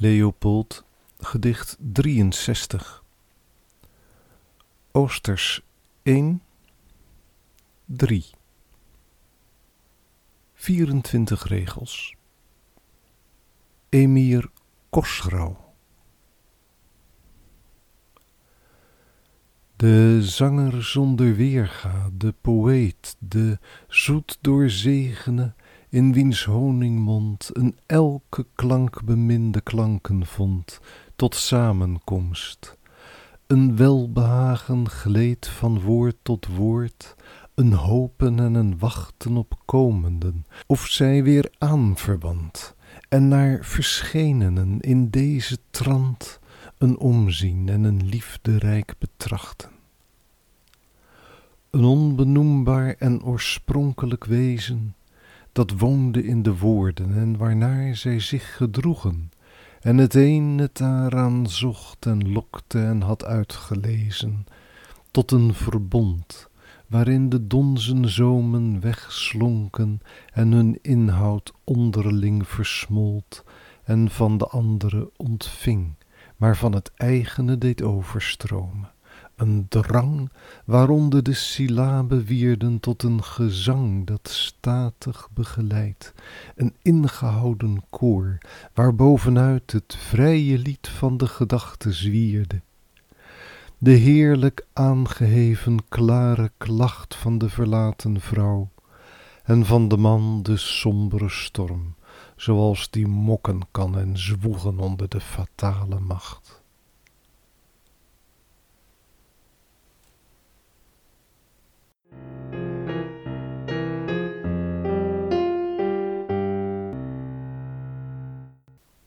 Leopold, gedicht 63. Oosters 1, 3. 24 regels. Emir Khosrau. De zanger zonder weerga, de poëet, de zoet doorzegene, in wiens honingmond een elke klank beminde klanken vond, tot samenkomst. Een welbehagen gleed van woord tot woord, een hopen en een wachten op komenden, of zij weer aanverband, en naar verschenenen in deze trant een omzien en een liefderijk betrachten. Een onbenoembaar en oorspronkelijk wezen, dat woonde in de woorden en waarnaar zij zich gedroegen, en het een het daaraan zocht en lokte en had uitgelezen, tot een verbond, waarin de donzen zomen wegslonken en hun inhoud onderling versmolt en van de andere ontving, maar van het eigene deed overstromen. Een drang waaronder de syllaben wierden tot een gezang dat statig begeleidt, een ingehouden koor, waarbovenuit het vrije lied van de gedachte zwierde. De heerlijk aangeheven klare klacht van de verlaten vrouw, en van de man de sombere storm, zoals die mokken kan en zwoegen onder de fatale macht.